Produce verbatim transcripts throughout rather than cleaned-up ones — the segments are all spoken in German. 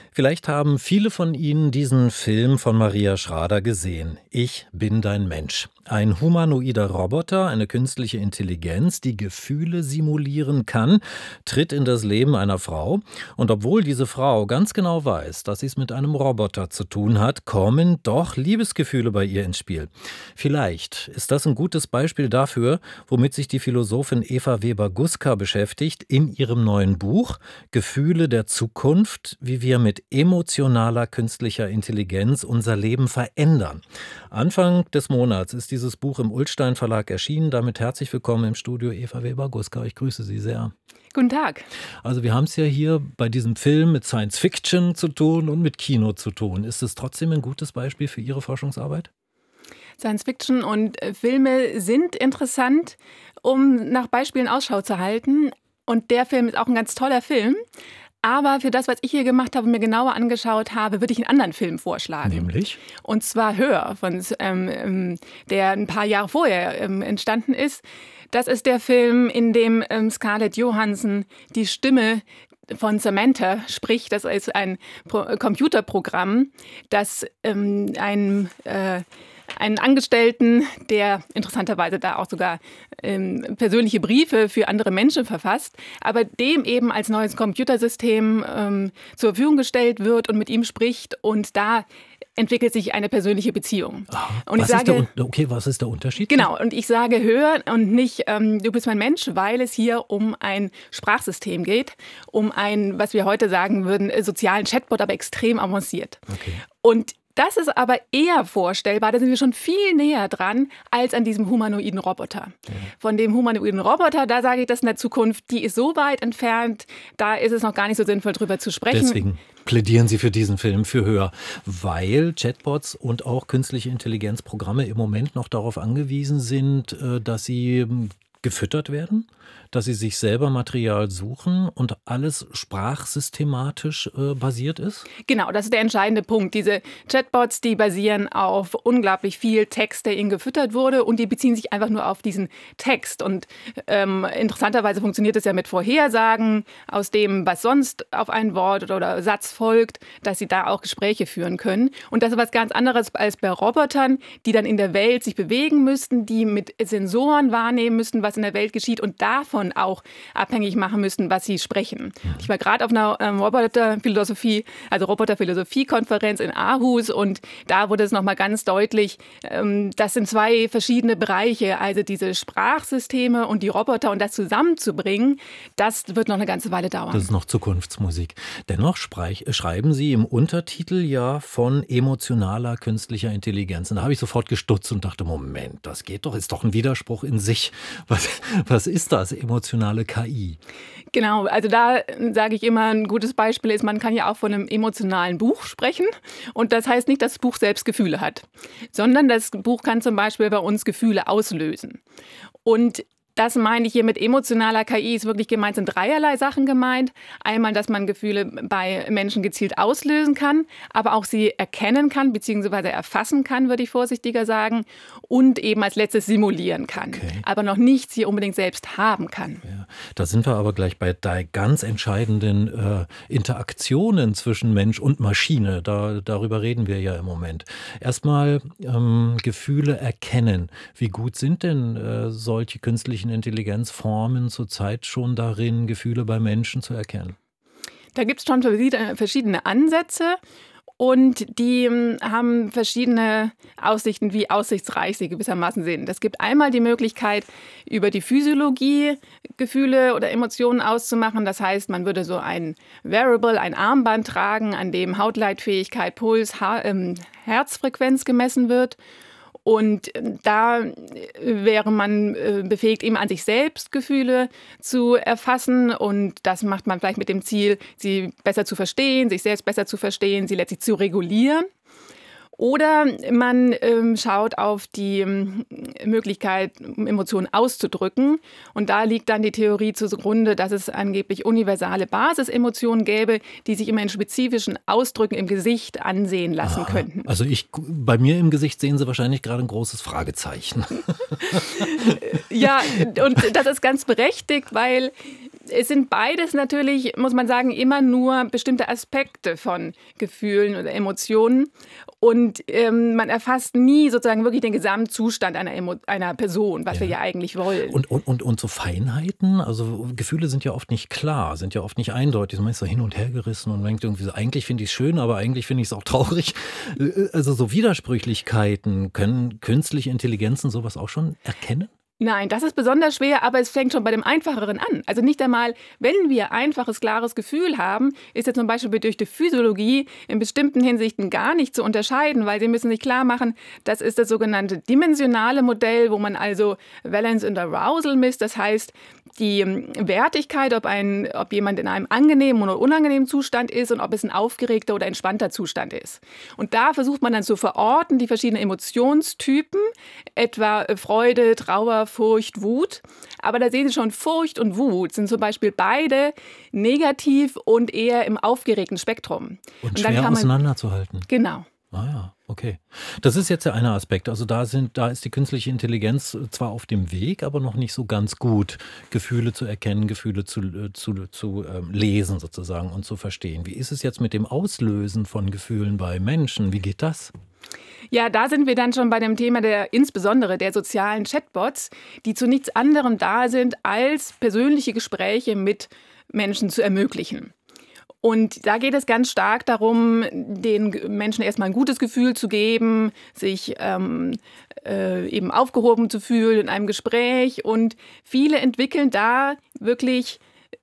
Vielleicht haben viele von Ihnen diesen Film von Maria Schrader gesehen. Ich bin dein Mensch. Ein humanoider Roboter, eine künstliche Intelligenz, die Gefühle simulieren kann, tritt in das Leben einer Frau. Und obwohl diese Frau ganz genau weiß, dass sie es mit einem Roboter zu tun hat, kommen doch Liebesgefühle bei ihr ins Spiel. Vielleicht ist das ein gutes Beispiel dafür, womit sich die Philosophin Eva Weber-Guska beschäftigt in ihrem neuen Buch Gefühle der Zukunft, wie wir mit emotionaler künstlicher Intelligenz unser Leben verändern. Anfang des Monats ist dieses Buch im Ullstein Verlag erschienen. Damit herzlich willkommen im Studio, Eva Weber-Guska. Ich grüße Sie sehr. Guten Tag. Also wir haben es ja hier bei diesem Film mit Science Fiction zu tun und mit Kino zu tun. Ist es trotzdem ein gutes Beispiel für Ihre Forschungsarbeit? Science Fiction und Filme sind interessant, um nach Beispielen Ausschau zu halten. Und der Film ist auch ein ganz toller Film. Aber für das, was ich hier gemacht habe und mir genauer angeschaut habe, würde ich einen anderen Film vorschlagen. Nämlich? Und zwar Höher, von, ähm, der ein paar Jahre vorher ähm, entstanden ist. Das ist der Film, in dem ähm, Scarlett Johansson die Stimme von Samantha spricht. Das ist ein Pro- Computerprogramm, das ähm, ein äh, einen Angestellten, der interessanterweise da auch sogar ähm, persönliche Briefe für andere Menschen verfasst, aber dem eben als neues Computersystem ähm, zur Verfügung gestellt wird und mit ihm spricht, und da entwickelt sich eine persönliche Beziehung. Aha. Und was ich sage, ist der, okay, was ist der Unterschied? Genau, und ich sage höher und nicht ähm, du bist mein Mensch, weil es hier um ein Sprachsystem geht, um ein, was wir heute sagen würden, sozialen Chatbot, aber extrem avanciert. Okay. Und das ist aber eher vorstellbar, da sind wir schon viel näher dran, als an diesem humanoiden Roboter. Ja. Von dem humanoiden Roboter, da sage ich, das in der Zukunft, die ist so weit entfernt, da ist es noch gar nicht so sinnvoll, drüber zu sprechen. Deswegen plädieren Sie für diesen Film, für Höher, weil Chatbots und auch künstliche Intelligenzprogramme im Moment noch darauf angewiesen sind, dass sie gefüttert werden, dass sie sich selber Material suchen und alles sprachsystematisch äh, basiert ist? Genau, das ist der entscheidende Punkt. Diese Chatbots, die basieren auf unglaublich viel Text, der ihnen gefüttert wurde, und die beziehen sich einfach nur auf diesen Text. Und ähm, interessanterweise funktioniert es ja mit Vorhersagen aus dem, was sonst auf ein Wort oder Satz folgt, dass sie da auch Gespräche führen können. Und das ist was ganz anderes als bei Robotern, die dann in der Welt sich bewegen müssten, die mit Sensoren wahrnehmen müssten, was in der Welt geschieht, und davon auch abhängig machen müssten, was sie sprechen. Ich war gerade auf einer ähm, Roboterphilosophie, also Roboterphilosophie-Konferenz in Aarhus, und da wurde es nochmal ganz deutlich, ähm, das sind zwei verschiedene Bereiche, also diese Sprachsysteme und die Roboter, und das zusammenzubringen, das wird noch eine ganze Weile dauern. Das ist noch Zukunftsmusik. Dennoch spreich, schreiben Sie im Untertitel ja von emotionaler künstlicher Intelligenz. Und da habe ich sofort gestutzt und dachte, Moment, das geht doch, ist doch ein Widerspruch in sich. Was, was ist das, emotionale K I? Genau, also da sage ich immer, ein gutes Beispiel ist, man kann ja auch von einem emotionalen Buch sprechen. Und das heißt nicht, dass das Buch selbst Gefühle hat, sondern das Buch kann zum Beispiel bei uns Gefühle auslösen. Und das meine ich hier mit emotionaler K I, ist wirklich gemeint, sind dreierlei Sachen gemeint. Einmal, dass man Gefühle bei Menschen gezielt auslösen kann, aber auch sie erkennen kann, beziehungsweise erfassen kann, würde ich vorsichtiger sagen, und eben als letztes simulieren kann, okay. aber noch nicht sie unbedingt selbst haben kann. Ja, da sind wir aber gleich bei der ganz entscheidenden äh, Interaktionen zwischen Mensch und Maschine. Da, darüber reden wir ja im Moment. Erstmal ähm, Gefühle erkennen. Wie gut sind denn äh, solche künstlichen Intelligenzformen zurzeit schon darin, Gefühle bei Menschen zu erkennen? Da gibt es schon verschiedene Ansätze. Und die haben verschiedene Aussichten, wie aussichtsreich sie gewissermaßen sind. Es gibt einmal die Möglichkeit, über die Physiologie Gefühle oder Emotionen auszumachen. Das heißt, man würde so ein Wearable, ein Armband tragen, an dem Hautleitfähigkeit, Puls, ha- ähm, Herzfrequenz gemessen wird. Und da wäre man befähigt, eben an sich selbst Gefühle zu erfassen. Und das macht man vielleicht mit dem Ziel, sie besser zu verstehen, sich selbst besser zu verstehen, sie letztlich zu regulieren. Oder man ähm, schaut auf die ähm, Möglichkeit, Emotionen auszudrücken. Und da liegt dann die Theorie zugrunde, dass es angeblich universale Basisemotionen gäbe, die sich immer in spezifischen Ausdrücken im Gesicht ansehen lassen Aha. könnten. Also ich, bei mir im Gesicht sehen Sie wahrscheinlich gerade ein großes Fragezeichen. Ja, und das ist ganz berechtigt, weil es sind beides natürlich, muss man sagen, immer nur bestimmte Aspekte von Gefühlen oder Emotionen. Und ähm, man erfasst nie sozusagen wirklich den Gesamtzustand einer, Emo- einer Person, was Ja. wir ja eigentlich wollen. Und, und, und, und so Feinheiten, also Gefühle sind ja oft nicht klar, sind ja oft nicht eindeutig. Man ist so hin und her gerissen und denkt irgendwie so, eigentlich finde ich es schön, aber eigentlich finde ich es auch traurig. Also so Widersprüchlichkeiten, können künstliche Intelligenzen sowas auch schon erkennen? Nein, das ist besonders schwer, aber es fängt schon bei dem Einfacheren an. Also nicht einmal, wenn wir einfaches, klares Gefühl haben, ist ja zum Beispiel durch die Physiologie in bestimmten Hinsichten gar nicht zu unterscheiden, weil Sie müssen sich klar machen, das ist das sogenannte dimensionale Modell, wo man also Valence und Arousal misst. Das heißt, die Wertigkeit, ob, ein, ob jemand in einem angenehmen oder unangenehmen Zustand ist und ob es ein aufgeregter oder entspannter Zustand ist. Und da versucht man dann zu verorten, die verschiedenen Emotionstypen, etwa Freude, Trauer, Furcht, Wut. Aber da sehen Sie schon, Furcht und Wut sind zum Beispiel beide negativ und eher im aufgeregten Spektrum. Und, und schwer dann kann man, auseinanderzuhalten. Genau. Ah ja, okay. Das ist jetzt der eine Aspekt. Also da sind, da ist die künstliche Intelligenz zwar auf dem Weg, aber noch nicht so ganz gut, Gefühle zu erkennen, Gefühle zu, äh, zu, zu ähm, lesen sozusagen und zu verstehen. Wie ist es jetzt mit dem Auslösen von Gefühlen bei Menschen? Wie geht das? Ja, da sind wir dann schon bei dem Thema der insbesondere der sozialen Chatbots, die zu nichts anderem da sind, als persönliche Gespräche mit Menschen zu ermöglichen. Und da geht es ganz stark darum, den Menschen erstmal ein gutes Gefühl zu geben, sich ähm, äh, eben aufgehoben zu fühlen in einem Gespräch. Und viele entwickeln da wirklich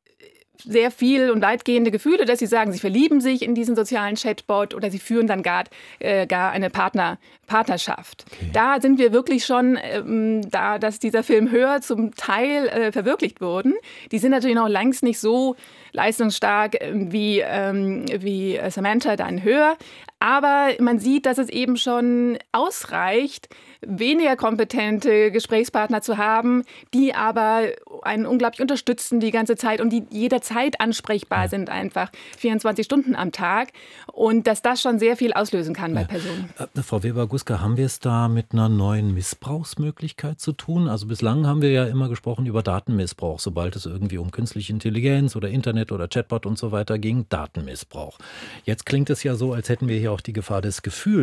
sehr viel und weitgehende Gefühle, dass sie sagen, sie verlieben sich in diesen sozialen Chatbot oder sie führen dann gar, äh, gar eine Partner, Partnerschaft. Okay. Da sind wir wirklich schon, ähm, da dass dieser Film Höher zum Teil äh, verwirklicht wurden. Die sind natürlich noch längst nicht so leistungsstark äh, wie, ähm, wie Samantha dann Höher. Aber man sieht, dass es eben schon ausreicht, weniger kompetente Gesprächspartner zu haben, die aber einen unglaublich unterstützen die ganze Zeit und die jederzeit ansprechbar ja. sind, einfach vierundzwanzig Stunden am Tag. Und dass das schon sehr viel auslösen kann bei ja. Personen. Äh, Frau Weber-Guska, haben wir es da mit einer neuen Missbrauchsmöglichkeit zu tun? Also bislang haben wir ja immer gesprochen über Datenmissbrauch, sobald es irgendwie um künstliche Intelligenz oder Internet oder Chatbot und so weiter ging, Datenmissbrauch. Jetzt klingt es ja so, als hätten wir hier auch die Gefahr des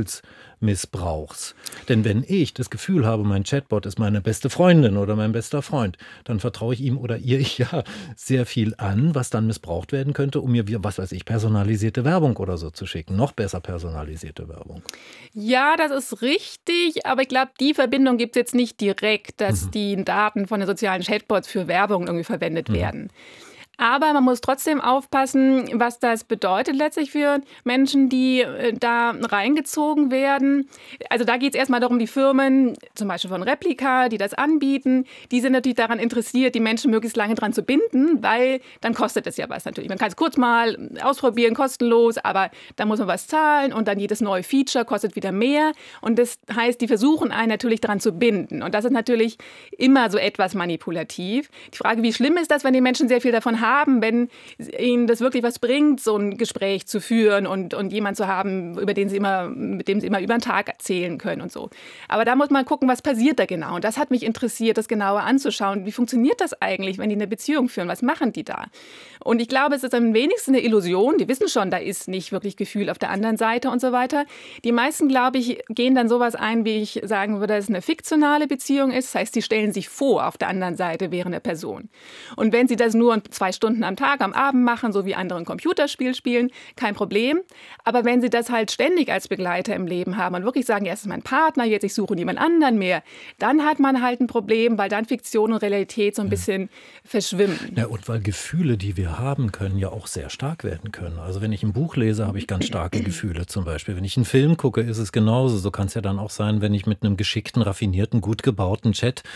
Gefühlsmissbrauchs. Denn wenn ich das Gefühl habe, mein Chatbot ist meine beste Freundin oder mein bester Freund, dann vertraue ich ihm oder ihr ja sehr viel an, was dann missbraucht werden könnte, um mir, was weiß ich, personalisierte Werbung oder so zu schicken. Noch besser personalisierte Werbung. Ja, das ist richtig, aber ich glaube, die Verbindung gibt es jetzt nicht direkt, dass mhm. die Daten von den sozialen Chatbots für Werbung irgendwie verwendet mhm. werden. Aber man muss trotzdem aufpassen, was das bedeutet letztlich für Menschen, die äh, da reingezogen werden. Also da geht es erstmal darum, die Firmen, zum Beispiel von Replika, die das anbieten, die sind natürlich daran interessiert, die Menschen möglichst lange dran zu binden, weil dann kostet es ja was natürlich. Man kann es kurz mal ausprobieren, kostenlos, aber da muss man was zahlen und dann jedes neue Feature kostet wieder mehr. Und das heißt, die versuchen einen natürlich daran zu binden. Und das ist natürlich immer so etwas manipulativ. Die Frage, wie schlimm ist das, wenn die Menschen sehr viel davon haben, haben, wenn ihnen das wirklich was bringt, so ein Gespräch zu führen und, und jemanden zu haben, über den sie immer, mit dem sie immer über den Tag erzählen können und so. Aber da muss man gucken, was passiert da genau. Und das hat mich interessiert, das genauer anzuschauen. Wie funktioniert das eigentlich, wenn die eine Beziehung führen? Was machen die da? Und ich glaube, es ist am wenigsten eine Illusion. Die wissen schon, da ist nicht wirklich Gefühl auf der anderen Seite und so weiter. Die meisten, glaube ich, gehen dann sowas ein, wie ich sagen würde, dass es eine fiktionale Beziehung ist. Das heißt, sie stellen sich vor, auf der anderen Seite wäre eine Person. Und wenn sie das nur zwei Stunden am Tag, am Abend machen, so wie andere ein Computerspiel spielen, kein Problem. Aber wenn sie das halt ständig als Begleiter im Leben haben und wirklich sagen, ja, es ist mein Partner, jetzt ich suche niemand anderen mehr, dann hat man halt ein Problem, weil dann Fiktion und Realität so ein bisschen verschwimmen. Ja, und weil Gefühle, die wir haben können, ja auch sehr stark werden können. Also wenn ich ein Buch lese, habe ich ganz starke Gefühle zum Beispiel. Wenn ich einen Film gucke, ist es genauso. So kann es ja dann auch sein, wenn ich mit einem geschickten, raffinierten, gut gebauten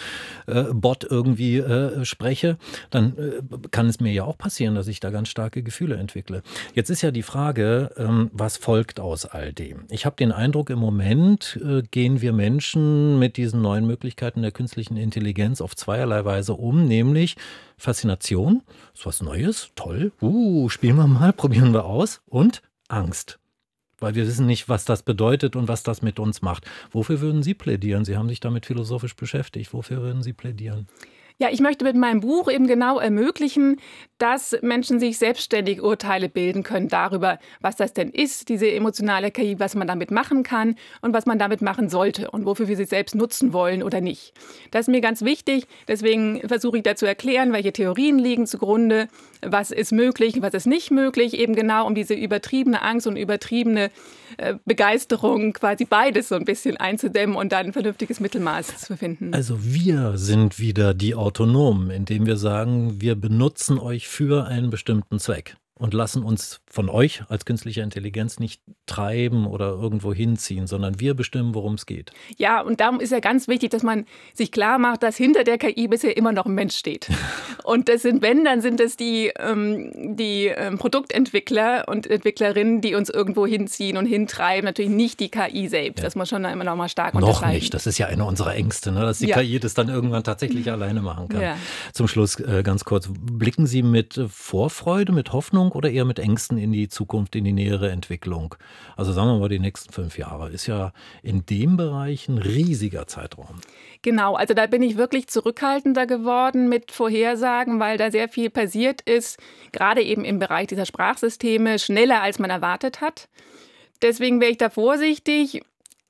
Chat-Bot irgendwie äh, spreche, dann äh, kann es mir ja auch passieren, dass ich da ganz starke Gefühle entwickle. Jetzt ist ja die Frage, ähm, was folgt aus all dem? Ich habe den Eindruck, im Moment äh, gehen wir Menschen mit diesen neuen Möglichkeiten der künstlichen Intelligenz auf zweierlei Weise um, nämlich Faszination, ist was Neues, toll, uh, spielen wir mal, probieren wir aus, und Angst. Weil wir wissen nicht, was das bedeutet und was das mit uns macht. Wofür würden Sie plädieren? Sie haben sich damit philosophisch beschäftigt. Wofür würden Sie plädieren? Ja, ich möchte mit meinem Buch eben genau ermöglichen, dass Menschen sich selbstständig Urteile bilden können darüber, was das denn ist, diese emotionale K I, was man damit machen kann und was man damit machen sollte und wofür wir sie selbst nutzen wollen oder nicht. Das ist mir ganz wichtig. Deswegen versuche ich da zu erklären, welche Theorien liegen zugrunde, was ist möglich, was ist nicht möglich, eben genau um diese übertriebene Angst und übertriebene äh, Begeisterung, quasi beides so ein bisschen einzudämmen und dann ein vernünftiges Mittelmaß zu finden. Also wir sind wieder die Autonomen, indem wir sagen, wir benutzen euch für einen bestimmten Zweck und lassen uns von euch als künstlicher Intelligenz nicht treiben oder irgendwo hinziehen, sondern wir bestimmen, worum es geht. Ja, und darum ist ja ganz wichtig, dass man sich klar macht, dass hinter der K I bisher immer noch ein Mensch steht. Und das sind, wenn, dann sind es die, ähm, die ähm, Produktentwickler und Entwicklerinnen, die uns irgendwo hinziehen und hintreiben. Natürlich nicht die K I selbst. Ja. Das muss schon immer noch mal stark unterscheiden. Noch nicht. Das ist ja eine unserer Ängste, ne? Dass die ja. K I das dann irgendwann tatsächlich alleine machen kann. Ja. Zum Schluss äh, ganz kurz. Blicken Sie mit Vorfreude, mit Hoffnung oder eher mit Ängsten in die Zukunft, in die nähere Entwicklung? Also sagen wir mal, die nächsten fünf Jahre ist ja in dem Bereich ein riesiger Zeitraum. Genau, also da bin ich wirklich zurückhaltender geworden mit Vorhersagen, weil da sehr viel passiert ist, gerade eben im Bereich dieser Sprachsysteme, schneller als man erwartet hat. Deswegen wäre ich da vorsichtig.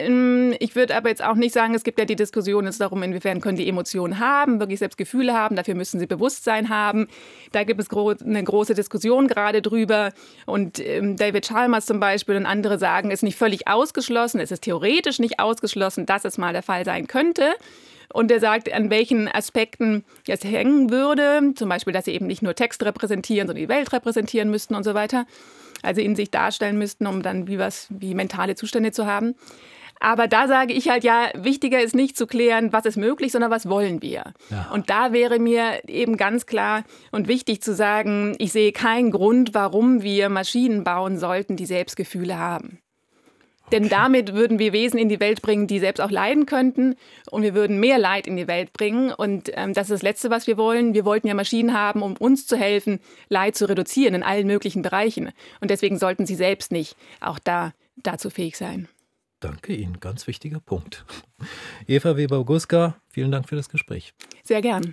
Ich würde aber jetzt auch nicht sagen, es gibt ja die Diskussion jetzt darum, inwiefern können die Emotionen haben, wirklich selbst Gefühle haben, dafür müssen sie Bewusstsein haben. Da gibt es gro- eine große Diskussion gerade drüber. Und ähm, David Chalmers zum Beispiel und andere sagen, es ist nicht völlig ausgeschlossen, es ist theoretisch nicht ausgeschlossen, dass es mal der Fall sein könnte. Und er sagt, an welchen Aspekten es hängen würde, zum Beispiel, dass sie eben nicht nur Text repräsentieren, sondern die Welt repräsentieren müssten und so weiter. Also in sich darstellen müssten, um dann wie was wie mentale Zustände zu haben. Aber da sage ich halt, ja, wichtiger ist nicht zu klären, was ist möglich, sondern was wollen wir. Ja. Und da wäre mir eben ganz klar und wichtig zu sagen, ich sehe keinen Grund, warum wir Maschinen bauen sollten, die selbst Gefühle haben. Okay. Denn damit würden wir Wesen in die Welt bringen, die selbst auch leiden könnten. Und wir würden mehr Leid in die Welt bringen. Und ähm, das ist das Letzte, was wir wollen. Wir wollten ja Maschinen haben, um uns zu helfen, Leid zu reduzieren in allen möglichen Bereichen. Und deswegen sollten sie selbst nicht auch da dazu fähig sein. Danke Ihnen, ganz wichtiger Punkt. Eva Weber-Guska, vielen Dank für das Gespräch. Sehr gern.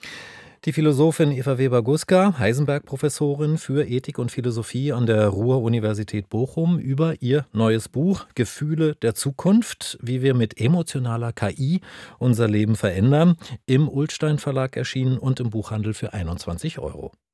Die Philosophin Eva Weber-Guska, Heisenberg-Professorin für Ethik und Philosophie an der Ruhr-Universität Bochum, über ihr neues Buch Gefühle der Zukunft, wie wir mit emotionaler K I unser Leben verändern, im Ullstein Verlag erschienen und im Buchhandel für einundzwanzig Euro.